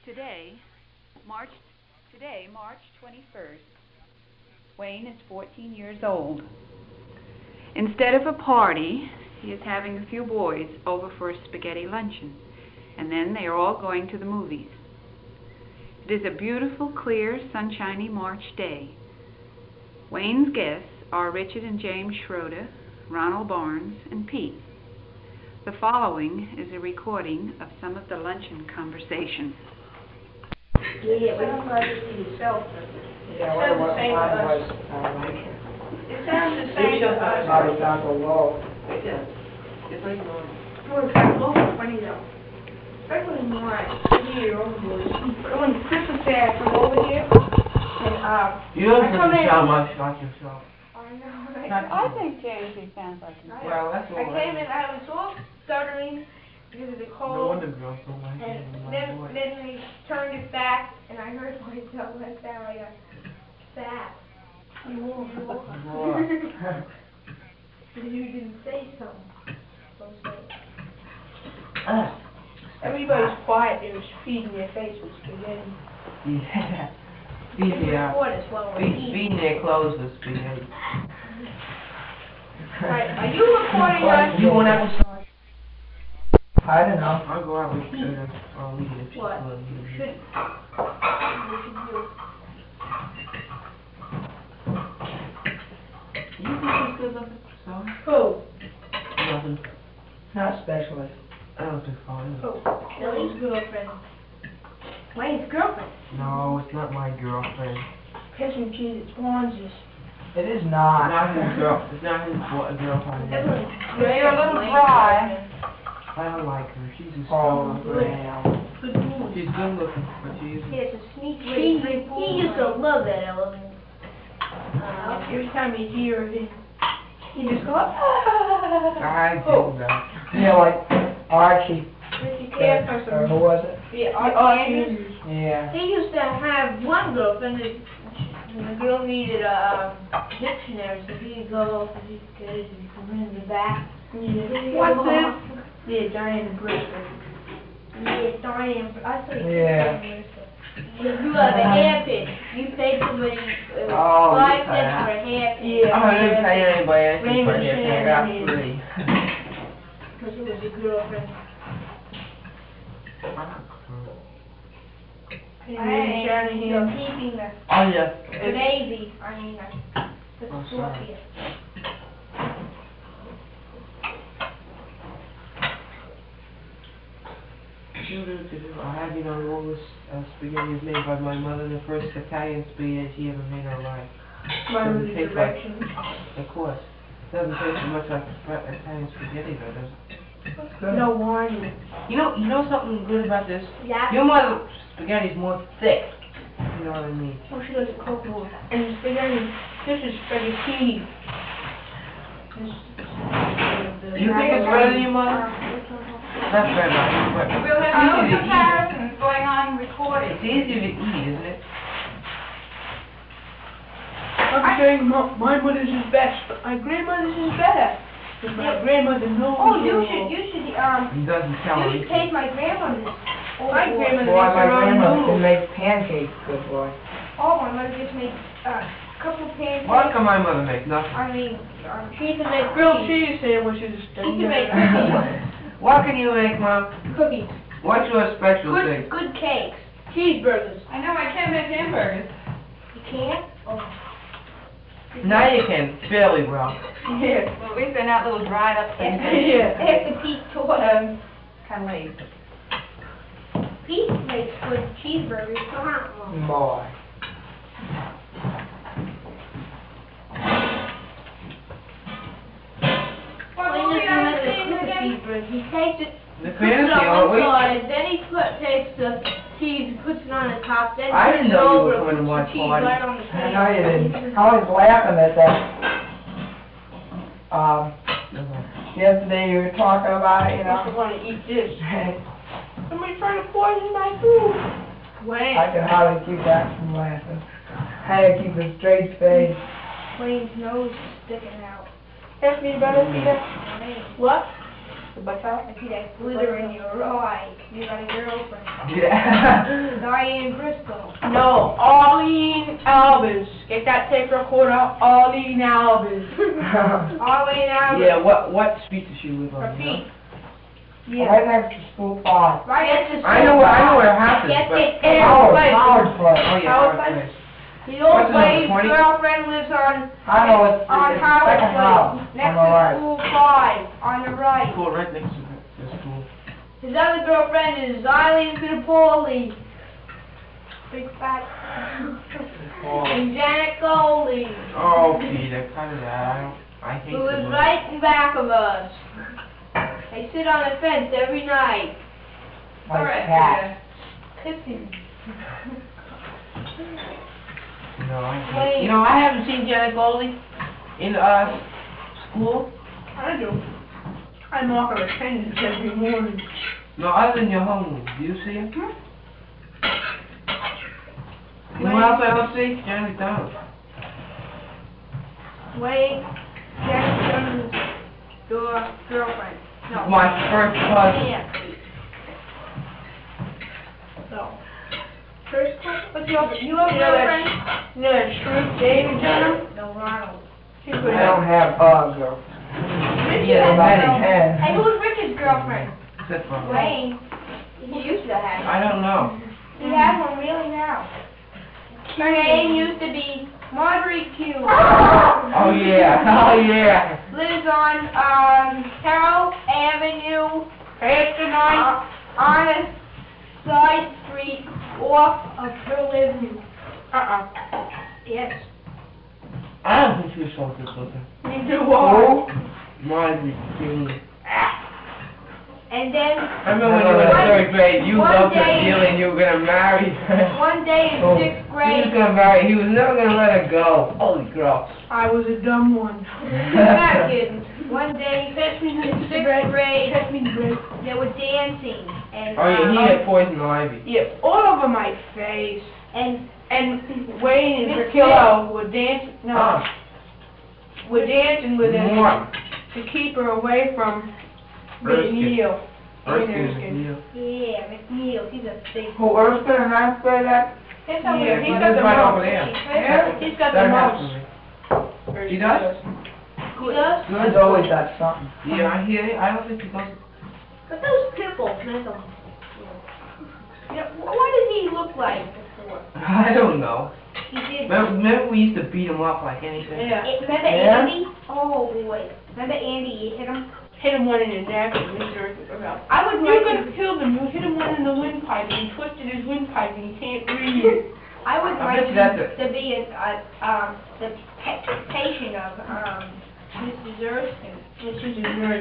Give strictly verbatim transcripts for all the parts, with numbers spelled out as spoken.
Today, March today, March twenty-first, Wayne is fourteen years old. Instead of a party, he is having a few boys over for a spaghetti luncheon, and then they are all going to the movies. It is a beautiful, clear, sunshiny March day. Wayne's guests are Richard and James Schroeder, Ronald Barnes, and Pete. The following is a recording of some of the luncheon conversation. Yeah, we don't want to see yourself. Yeah, what Sounds the what same to time us. was salvation? It sounds the same to us. Not a Doctor Low. It does. It's like normal. Oh, it's kind of awful funny though. Especially in March, here, over here. When Christmas Day, I come over here, and, uh, You don't I come in. sound much like yourself. I know, right? Not I think James he sounds like him. Well, that's all I right. came in, I was all stuttering because of the No cold. wonder girls don't like And you. then, then they turned it back, and I heard myself went down like a fat. You didn't say so. Ah. Everybody's quiet. They was feeding their face with spaghetti. Yeah. They Feeding their, record us while we're feed- eating. feeding their clothes with spaghetti. Right. Are you recording us? You want outside? I don't know. I'll go out with you. I'll leave if she's What? willing. You should. What should you do? You think she's good looking? So? Who? Nothing. Not specialist. I don't think so. Who? Billy's girlfriend. Wayne's girlfriend. No, it's not my girlfriend. Piss and cheese. It's Bonzi's. It is It's not. not his girl. It's not his boy, girlfriend. Evelyn. You're a little dry. I don't like her. She's a Oh, strong man. Good mood. She's good looking, but she's. He has a sneaky way to drink. He used to love that element. Uh, every time you hear him, he just goes, ah. I Oh. do that. Yeah, like Archie. If you care for Or some, who was it? the Archie. Yeah. He used to have one girlfriend that, and the girl needed a um, dictionary, so he'd go and he'd get it and come in the back. What's this? Yeah, Diane Bristol. Yeah, Diane, I thought you Yeah. You have a hairpin. You paid somebody uh, Oh, five you cents pay. for a hairpin. Oh, I didn't pay anybody anything Raymond for anything. I got Shanahan. free. Because it was a girlfriend. Raymond Shanahan. You're keeping the Oh, yeah. the baby. I mean, uh, the Oh, Scorpio. I have you know all this uh, spaghetti is made by my mother, the first Italian spaghetti she ever made in her life. My Doesn't taste like- directions. Of course. Doesn't taste so much like sp- Italian spaghetti though, does it? Good. No warning. You know, you know something good about this? Yeah. Your mother's spaghetti's more thick. You know what I mean? Oh, she doesn't cook more. And spaghetti, this is spaghetti. This is You think it's better than your mother? That's better, but We'll have it's no easy to eat. comparisons going on recorded. It's easier to eat, isn't it? I'm saying my, my mother's is best, but my grandmother's is better. Because my Yeah. grandmother knows. Oh, you should, you should, um, He doesn't tell you me. should taste my grandmother's. Oh, My boy. grandmother Boy, makes my her own grandmother can noodles. make pancakes, good boy. Oh, my mother just made uh, a couple pancakes. What can my mother make? Nothing. I mean, um, she can make Grilled cookies. cheese sandwiches. She can make cookies. What can you make, Mom? Cookies. What's your specialty? Good, good cakes. Cheeseburgers. I know I can't make hamburgers. You can't? Oh. Now you can fairly well. Yeah. Well, at least they're not little dried up things. Yeah. After Pete taught Um, kind of late. Pete makes good cheeseburgers. Come on. Boy. What Well, movie he are doesn't you make seeing the again? cheeseburger. He takes it, The puts it fantasy, on aren't one we? side, then he put, takes the cheese, puts it on the top, then I he didn't puts it know you over, were coming to puts watch the cheese Party. right on the I pan. know you didn't. I was laughing at that. Um, yesterday you were talking about it, you I know. want to eat this. I Somebody's trying to poison my food. Wayne, can hardly keep that from laughing. I had to keep a straight face. Wayne's nose is sticking out. Ask me about it, Peter. Wayne. What? The butt towel? I see that glitter in your eye. You got a girlfriend. Yeah. Diane Bristol. No, Arlene Albers. Get that tape recorder, Arlene Albers. Arlene Albert. Yeah, what, what street does she live on? Her you know? feet. Right next to school five. Right at the I know, where- I know where her house is, Yes, but. it Yeah, Howard, place. Howard place. Oh, yeah, Howard Howard Place? Place. The old What's the number, lady's twenty? girlfriend lives on, I know, it's, it's on the Howard second house, Place, on next the to right. school five, on the right. School right next to the school. His other girlfriend is Eileen Fittipaldi. Big fat. And Janet Goldie, Oh, Peter, cut it out. I don't, I hate who the is book. right in back of us. They sit on the fence every night. Like cat. Kissing. No, I hate, Wait. you know, I haven't seen Janet Goldie in, uh, school. I do. I mark her attendance every morning. No, other than your homeroom. Do you see him? You know what else I don't see? Janet McDonald. Wade Jackson's your girlfriend. No. My first cousin. Yeah. No. First cousin? What's your, you have a You know that- girlfriend? You know that Shrew David Jenner? No, Ronald. She I could don't have. have a girlfriend. Richard Yeah, has a Betty. girlfriend. Hey, who's Richard's girlfriend? Except for Wayne. He used to have. I don't know. He has one really now. Her name used to be Marjorie Q. Oh yeah, oh yeah. Lives on, um, Carroll Avenue. Hey, it's tonight. Uh, on a side street off of her living. Uh-uh. Yes. I don't think she was so good looking. You do what? Marjorie King. And then, I remember when you were in third grade, you One loved her day- dearly and you were gonna marry her. one day in Oh, sixth He was grade, gonna marry, he was never gonna let her go. Holy cross. I was a dumb one. you're not kidding. One day in sixth grade, Catch me in the break. they were dancing, and, Oh yeah, he um, had poison ivy. Yeah, all over my face. and And Wayne and Miss Drakilla were dancing, no, Ah, were dancing with her more. to keep her away from Erskine. McNeil. Erskine, Erskine. Neil. yeah, McNeil, he's a big. Who, Erskine and I play that? There's Yeah, somewhere- he's Well, got that's the right most. over there. Yeah, he's got the That most. happened to me. He does? He does? He's always got something. Yeah, I hear you. I don't think he does. But those pimples make him. Yeah, wh- what did he look like before? I don't know. He did. Remember, remember we used to beat him up like anything? Yeah, Eh, Remember Yeah? Andy? Oh boy. Remember Andy? You hit him. hit him one in the neck and he jerked it around. I would You like could to. have killed him. You hit him one in the windpipe and he twisted his windpipe and he can't breathe. I would I like bet you that's to, to be a, a um the pa- patient of um Missus Erskine. This is a nurse.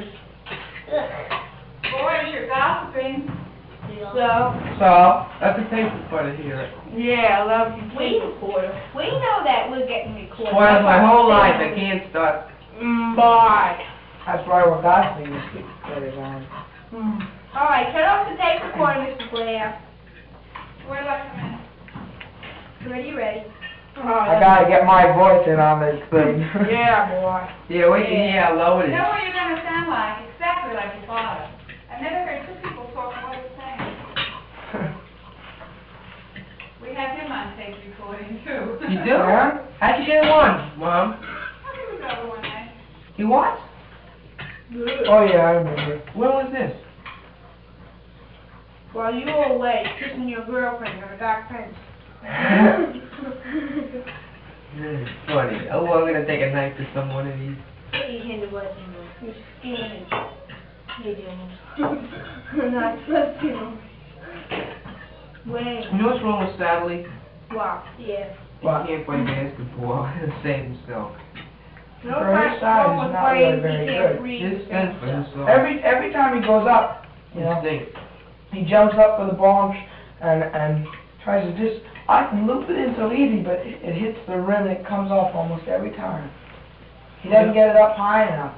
Boys, you're gossiping. So, So, that's a tape recorder here. yeah, I love you We, tape recorder. we know that we're getting recorded. Spoils my whole life. I can't start. Mm, bye. That's why we're gossiping, to keep it on. Mm. All right, turn off the tape recorder, Mister Blair. Where do I come in? Ready, ready. Oh, I gotta get my voice in on this thing. Yeah, boy. Yeah, we can hear how low it You is. know what you're gonna sound like? Exactly like your father. I've never heard two people talk quite the same. We have him on tape recording too. You do? Yeah? How'd you get one, Mom? How did we go one night? You what? Oh, yeah, I remember. When was this? While you were away, kissing your girlfriend on a dark fence. Mm, funny. Oh, I'm gonna take a knife to some one of these. Please hand the weapon, you're scamming. Hey, James. Not supposed to. Wait, You know what's wrong with Sadly? wow, yeah. He What? can't play basketball and save himself. No For his time size, to he's with not brains, really very he can't good. read Just and stand for stuff. himself. Every, every time he goes up, you know, Instinct. he jumps up for the ball and, and tries to just, I can loop it in so easy, but it, it hits the rim and it comes off almost every time. He doesn't get it up high enough.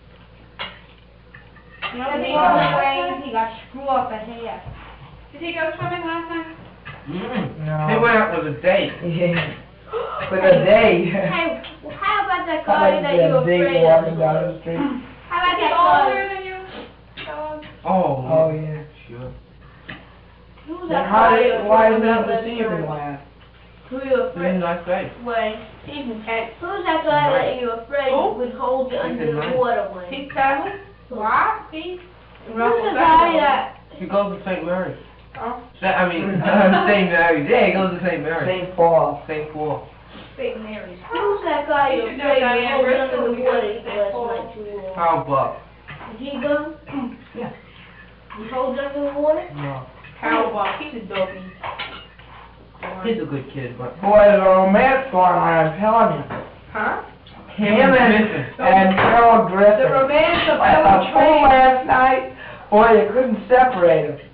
You know, he got away, he got screw up a hair. Did he go swimming last night? Mm. No. He went out with a date. Yeah. For the day. Hey, well, how about that I'd guy like that to you be a were big afraid walking of? down the street. How about Is he that older guy? than you? How Oh, Oh, yeah. sure. Who's Then that how guy did, you're why talking did about the that deceiving you're- laugh? Who you He's a afraid? nice guy. Wayne, he's intense. Who's that guy that you're afraid Who? would hold you He's under the nice. water, Wayne? Pete Carroll? What? Pete? Who's the guy that... He goes to Saint Mary's. Oh. Sa- I mean, Saint Mary's. Yeah, he goes to Saint Mary's. Saint Paul. Saint Paul. Saint Mary's. Who's that guy You you're should know afraid that would man, hold you Bristol, under the because water he's last Paul. night too long? How Buck? Is he gone? Yeah. You hold you under the water? No. Carol Buck, he's a dopey. He's a good kid, but... Boy, there's a romance going on, I'm telling you. Huh? Him and Griffin. and Carol The Griffin. romance of At Ellen the pool Train. last night, boy, you couldn't separate them.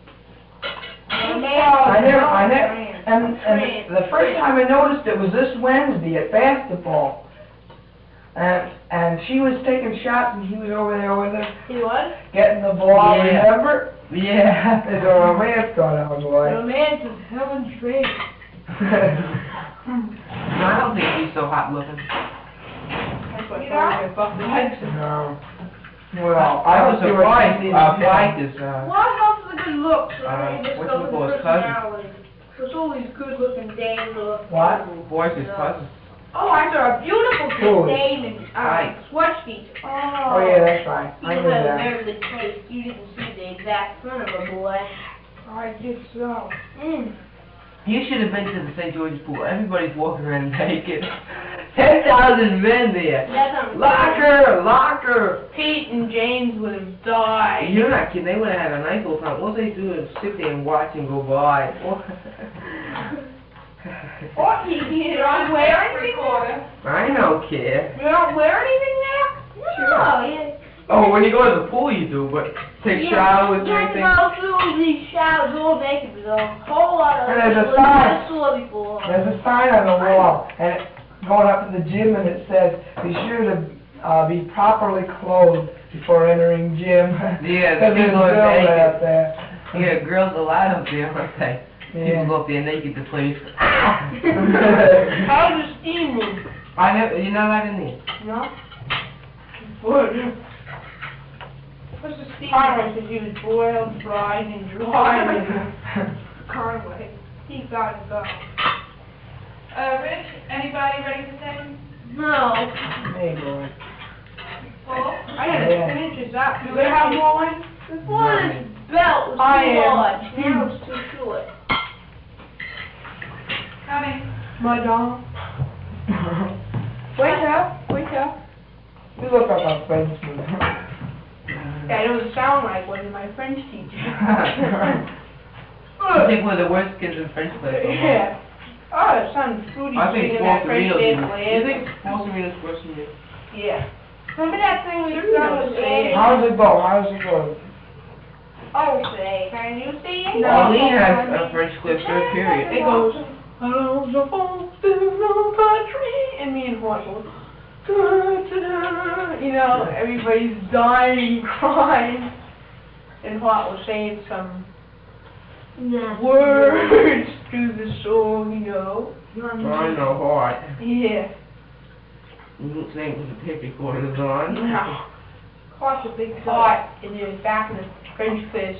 I never, I never, and, and the first time I noticed it was this Wednesday at basketball. And, and she was taking shots and he was over there with her, He was? getting the ball, Yeah. remember? Yeah. There's a romance going on, The boy. romance of Helen Train. No, I don't think he's so hot looking. That's what I Buck the Hudson. No. Well, I was don't see what surprised. she Uh, did. Mike is, uh... What else is a good look? So Uh, you just what's go it with called, the his cousin? personality. It's always good looking dames or... What? Boy's his cousin. Oh, I saw a beautiful Who? good dame in Right. uh, Swatchfeet. Oh. Oh, yeah, that's right. He I was knew a that. very good taste. You didn't see the exact front of a boy. I did so. Mm. You should have been to the Saint George's Pool. Everybody's walking around naked. Ten thousand men there. That's on Locker! Locker! Pete and James would have died. You're not kidding. They would have had a nice old time. All they do is sit there and watch and go by. What? You, you don't wear anything there? I don't care. You don't wear anything there? No. You, Oh, when you go to the pool you do, but take you showers you and have to everything. go through these showers all naked. There's a whole lot of... And there's a people sign. I saw before. There's a sign on the wall, and it, going up to the gym, and it says, be sure to uh, be properly clothed before entering gym. Yeah, Because the there's people are girls naked. out there. Yeah, girls allowed up there, aren't they? Yeah. People go up there naked to play. How's the steam room? I never, you're not allowed in there. No? Good. What's the steam? Conway says he was boiled, fried, and dried. Conway. He gotta go. Uh, Rich, anybody ready for second? No. Hey, boy. Paul? I gotta Yeah. finish this up. You gonna have more one? Before this belt was too I am. large, now it's too short. Coming. Madame. Wake up, wake up. You look up our French movie. That doesn't sound like one of my French teachers. I think we're the worst kids in French class. Yeah. Oh, it sounds fruity I think singing that Paul French Sereno's dance You play. think Paul Sereno's worse than you? Yeah. Remember that thing we You saw don't with say it. How's it go? How's it go? Oh, say, can you see it? No. Pauline has a French clip third period. It goes, "Alors je pense de nos patries," and me and Hort go, "Da, da, da." You know, everybody's dying, crying, and Hort was saying some Nah. words through the song, you know. I know hard. Yeah. You don't think with the tape recorders on. No. Hort's a big Hort, and then back in the French class,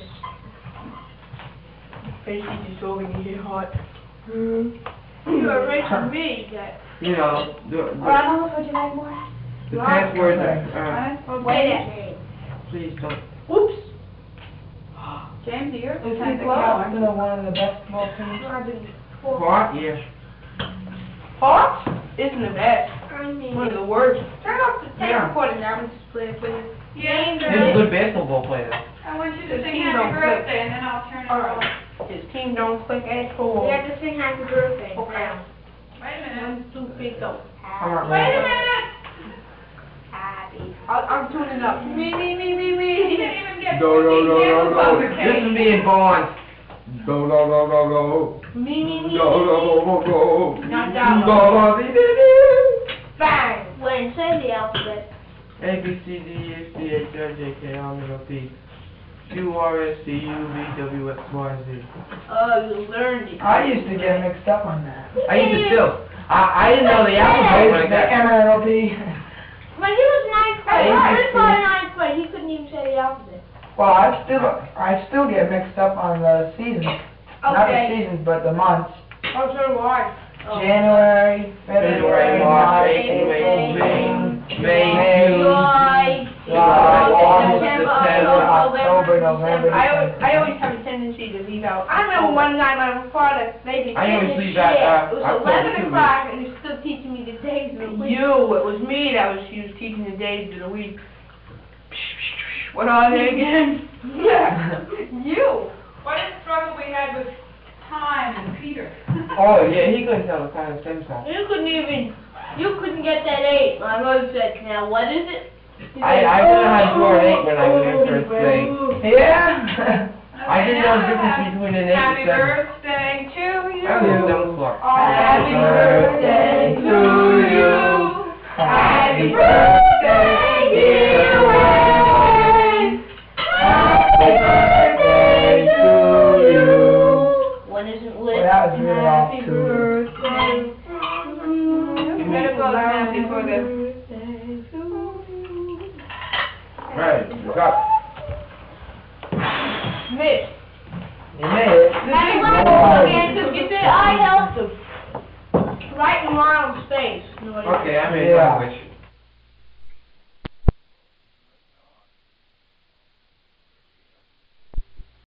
French teacher told me to hear Hort. Mm. You are rich and me, that. You know, the, the, Ronald, would you like more? the passwords are, uh, Wait a minute. please don't. Whoops. James, you're Is kind he of close going. to one of the best football teams? What? Yes. Hort isn't the best. I mean, One of the worst. turn off the tape Yeah. recorder now and just play it, please. Yeah, He's a good basketball player. I want you to His sing team happy don't click. birthday and then I'll turn it All off. right. His team don't click at all. We have to sing happy birthday Okay. now. Wait a minute. One, two, three, go. I'm not Wait a ready. minute! Happy. I'll, I'm tuning up. Me, me, me, me, You me. didn't even get No, no, fifteen no, no, candles no. on the This is cake. me and Barnes. No, no, no, no, no. Me, me, me. No, no, no, no. Not that one. No, no, no, no. Bang. When say the alphabet. A, B, C, D, E, F, G, H, I, J, K, L, M, N, O, P. Q, R, S, T, U, V, W, X, Y, Z. Oh, you learned it. I used to get mixed up on that. I used to too. I, I didn't know the alphabet when I The got. M N O P. When he was ninth grade, Hey, first hey. part of ninth grade, he couldn't even say the alphabet. Well, I still, I still get mixed up on the seasons. Not the Okay. seasons, but the months. Oh, so do I. Oh. January, February, February, March, March, April, May, May, May, May, July, July, August, August, September, September, October, November, I always, December. I always have a tendency to leave out. I remember one night my father made me I get always in the leave out, chair. uh, It was October eleven too, o'clock and he was still teaching me the days of the week. You, it was me that was, she was teaching the days of the week. What are they again? Yeah. You. What a struggle we had with time and Peter. Oh, yeah, he couldn't tell the time at the same time. You couldn't even, you couldn't get that eight. My mother said, now what is it? He I, said, I didn't know how to draw an eight when I was in Oh, first grade. Yeah. I didn't know the difference between an eight Happy and seven. birthday to you. I was a dumb clock. Happy birthday to you. Happy birthday, dear Wayne. Happy birthday to you. One isn't lit. Well, that was really off Happy too. birthday. You better close now before the... Right, look up. Miss. You made it. Happy birthday again, because you said I helped him. Right in Ronald's face. Okay, I made Yeah. my wish.